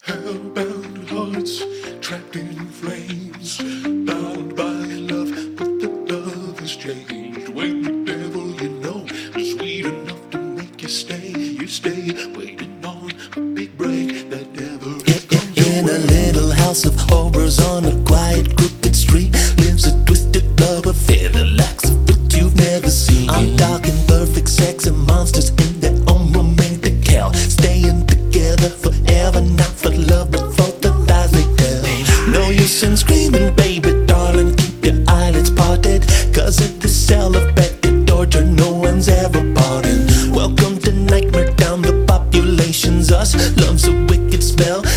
Hellbound hearts trapped in flames, bound by love, but the love has changed. When the devil you know is sweet enough to make you stay, waiting on a big break that never comes your In way. a little house of horrors on a quiet, crooked street lives a twisted love affair, the likes of which you've never seen. I'm talking perfect sex and monsters in their own romantic hell, staying together forever, not for love but for the lies they tell. No use in screaming, baby darling, keep your eyelids parted, cause in this cell of petty torture no one's ever pardoned. Welcome to Nightmare Town, the population's us, love's a wicked spell.